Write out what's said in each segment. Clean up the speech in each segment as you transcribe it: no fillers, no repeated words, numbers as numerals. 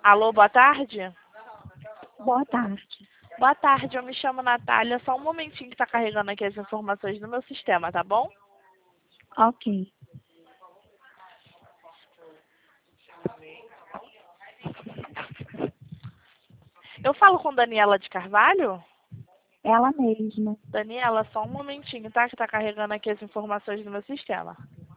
Alô, boa tarde? Boa tarde. Boa tarde, eu me chamo Natália. Só um momentinho que tá carregando aqui as informações no meu sistema, tá bom? Ok. Eu falo com Daniela de Carvalho? Ela mesma. Daniela, só um momentinho, tá? Que tá carregando aqui as informações no meu sistema.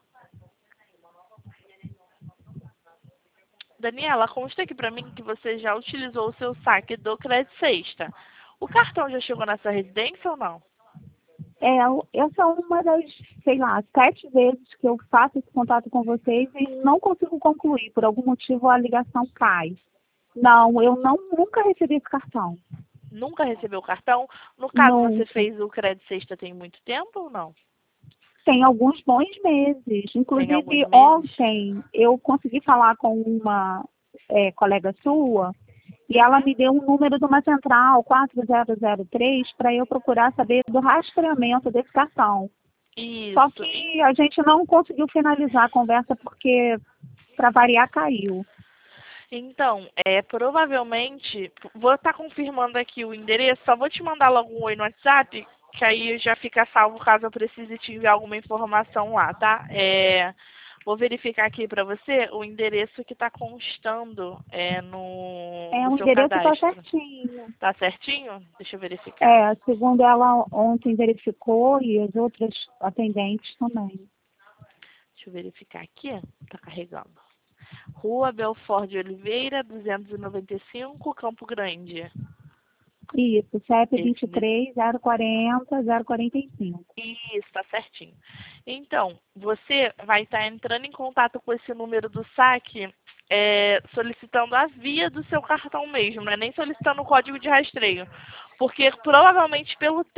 Daniela, consta aqui pra mim que você já utilizou o seu saque do Crédito Sexta. O cartão já chegou na sua residência ou não? Essa é uma das, sei lá, 7 vezes que eu faço esse contato com vocês e não consigo concluir. Por algum motivo a ligação cai. Não, eu nunca recebi esse cartão. Nunca recebeu o cartão? No caso, você Nunca. fez o Crédito Sexta tem muito tempo ou não? Tem alguns bons meses. Tem alguns Inclusive, meses? ontem eu consegui falar com uma colega sua e ela Uhum. me deu um número de uma central 4003 para eu procurar saber do rastreamento desse cartão. Só Isso. que a gente não conseguiu finalizar a conversa porque, para variar, caiu. Então, provavelmente, vou estar confirmando aqui o endereço, só vou te mandar logo um oi no WhatsApp, que aí já fica salvo caso eu precise te enviar alguma informação lá, tá? Vou verificar aqui para você o endereço que está constando no O seu endereço está cadastro. certinho. Tá certinho? Deixa eu verificar. Segundo ela ontem verificou e as outras atendentes também. Deixa eu verificar aqui. Tá carregando. Rua Belfort de Oliveira, 295, Campo Grande. Isso, CEP Esse endereço. 23 040 045. Isso, tá certinho. Então, você vai estar entrando em contato com esse número do saque, solicitando a via do seu cartão mesmo, não é nem solicitando o código de rastreio. Porque provavelmente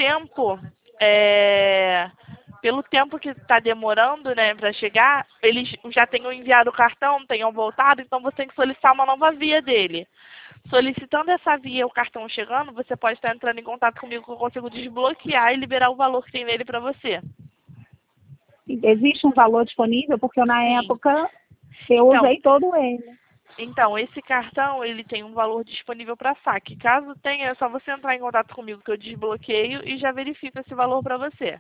pelo tempo que está demorando, né, para chegar, eles já tenham enviado o cartão, tenham voltado, então você tem que solicitar uma nova via dele. Solicitando essa via, o cartão chegando, você pode estar entrando em contato comigo que eu consigo desbloquear e liberar o valor que tem nele para você. Existe um valor disponível? Porque eu, na Sim. época, eu Então, usei todo ele. esse cartão, ele tem um valor disponível para saque. Caso tenha, é só você entrar em contato comigo que eu desbloqueio e já verifico esse valor para você.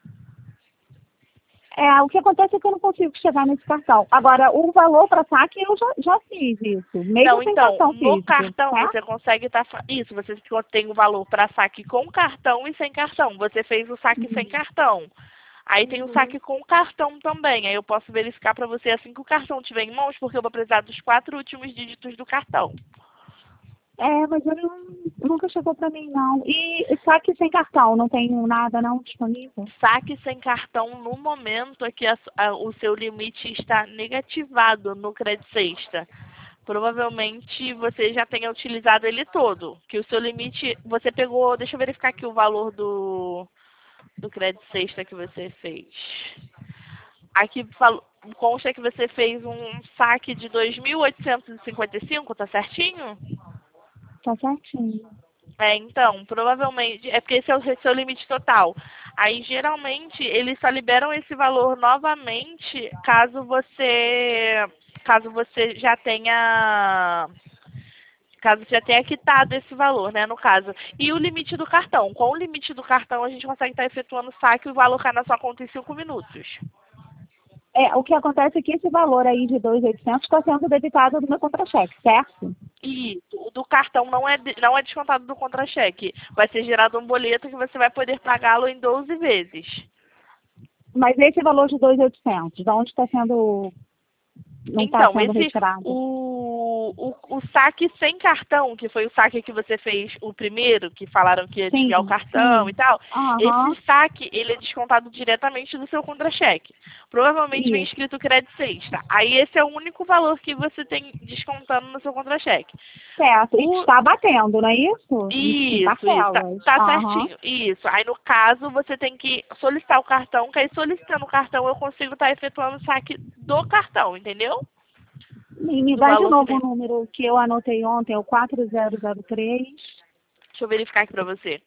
O que acontece é que eu não consigo chegar nesse cartão. Agora, o valor para saque, eu já fiz isso, mesmo Não, sem então, cartão no físico, cartão tá? você consegue estar... Isso, você tem o valor para saque com cartão e sem cartão. Você fez o saque sem Uhum. cartão. Aí tem o Uhum. saque com cartão também. Aí eu posso verificar para você assim que o cartão estiver em mãos, porque eu vou precisar dos 4 últimos dígitos do cartão. Mas ele nunca chegou para mim, não. E saque sem cartão, não tem nada não disponível? Saque sem cartão, no momento é que o seu limite está negativado no Crédito Sexta. Provavelmente você já tenha utilizado ele todo. Que o seu limite, você pegou, deixa eu verificar aqui o valor do Crédito Sexta que você fez. Aqui consta que você fez um saque de 2.855, tá certinho? Tá certinho. Então, provavelmente, é porque esse é o seu limite total. Aí, geralmente, eles só liberam esse valor novamente caso você já tenha quitado esse valor, né, no caso. E o limite do cartão. Com o limite do cartão, a gente consegue estar efetuando o saque e o valor cai na sua conta em 5 minutos. O que acontece é que esse valor aí de 2.800 está sendo debitado do meu contra-cheque, certo? E o do cartão não é descontado do contra-cheque. Vai ser gerado um boleto que você vai poder pagá-lo em 12 vezes. Mas esse valor de 2.800, de onde está sendo, não está Então, sendo retirado? o saque sem cartão, que foi o saque que você fez o primeiro, que falaram que ia desviar o Sim, cartão e sim. tal, esse Aham, saque, ele é descontado diretamente do seu contra-cheque. Provavelmente vem isso. escrito crédito sexta. Aí esse é o único valor que você tem descontando no seu contra-cheque. Certo. E O, está batendo, não é isso? Em isso, parcelas. tá Aham. certinho. Isso. Aí, no caso, você tem que solicitar o cartão, que aí solicitando o cartão eu consigo estar efetuando o saque do cartão, entendeu? E me Do dá de valor que novo o tem. número que eu anotei ontem, é o 4003. Deixa eu verificar aqui pra você.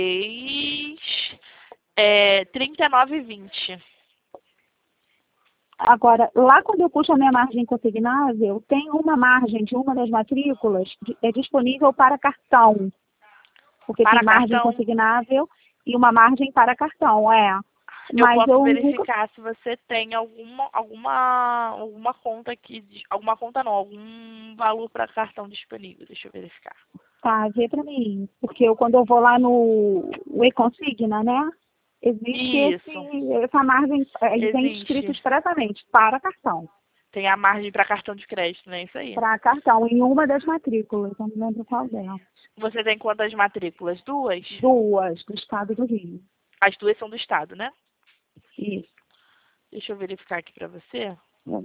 4003 3920. Agora, lá quando eu puxo a minha margem consignável, tem uma margem de uma das matrículas é disponível para cartão. Porque Para tem margem cartão, consignável e uma margem para cartão, eu Mas posso eu nunca... verificar se você tem alguma conta aqui, alguma conta não, algum valor para cartão disponível. Deixa eu verificar. Tá, vê pra mim. Porque quando eu vou lá no e-consigna, né? Existe Isso, essa margem, ele vem escrito existe. expressamente para cartão. Tem a margem para cartão de crédito, não é isso aí? Para cartão, em uma das matrículas, eu não lembro qual delas. Você tem quantas matrículas? Duas? Duas, do estado do Rio. As duas são do estado, né? Isso. Deixa eu verificar aqui para você.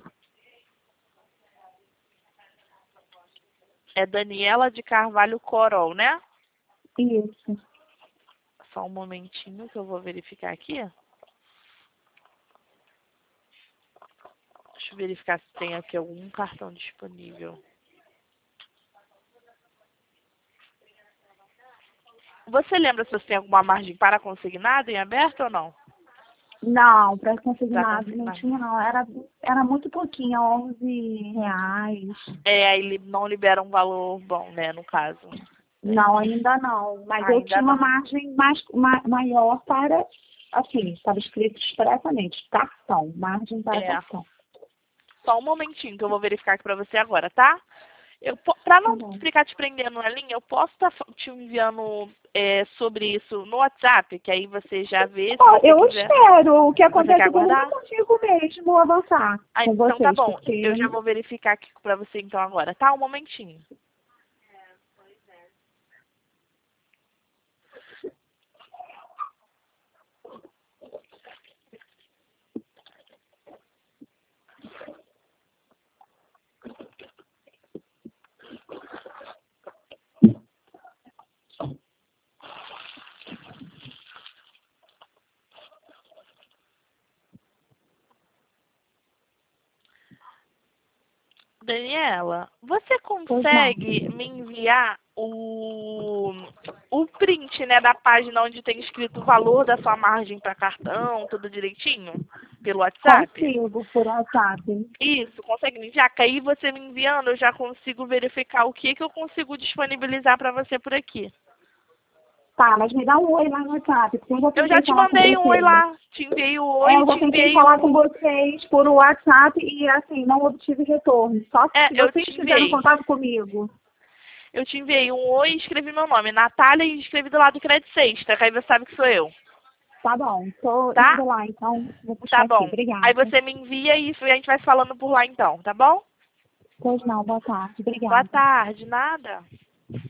É Daniela de Carvalho Corol, né? Isso. Só um momentinho que eu vou verificar aqui. Deixa eu verificar se tem aqui algum cartão disponível. Você lembra se você tem alguma margem para consignado em aberto ou não? Não, para Para consignado não consignado. tinha não. Era muito pouquinho, R$ 11. É, aí não libera um valor bom, né, no caso. Não, ainda não. Mas eu Ainda tinha uma não. margem maior para, assim, estava escrito expressamente, cartão, margem para É. cartão. Só um momentinho que eu vou verificar aqui para você agora, tá? Para Tá não bom. ficar te prendendo na linha, eu posso estar te enviando sobre isso no WhatsApp, que aí você já vê, se Ó, você eu quiser. espero. O que Você quer acontece é que eu nunca aguardar? consigo mesmo avançar Ah, com então tá vocês, bom. porque... Eu já vou verificar aqui para você então agora, tá? Um momentinho. Daniela, você Pois não. consegue me enviar o print, né, da página onde tem escrito o valor da sua margem para cartão, tudo direitinho? Pelo WhatsApp? Consigo por WhatsApp. Isso, consegue me enviar? Que aí você me enviando, eu já consigo verificar o que eu consigo disponibilizar para você por aqui. Tá, mas me dá um oi lá no WhatsApp, porque eu já Eu já tentei te falar com mandei um oi vocês. lá. Te enviei o oi, Eu já te tentei enviei falar com o... vocês por WhatsApp e, assim, não obtive retorno. Só se Eu vocês te fizeram enviei. contato comigo. Eu te enviei um oi e escrevi meu nome, Natália, e escrevi do lado do Crédito Sexta, que aí você sabe que sou eu. Tá bom, tô Tá? indo lá, então vou Tá puxar aqui. bom. Aí Obrigada. você me envia e a gente vai se falando por lá então, tá bom? Pois não, boa tarde. Boa Obrigada. tarde, nada.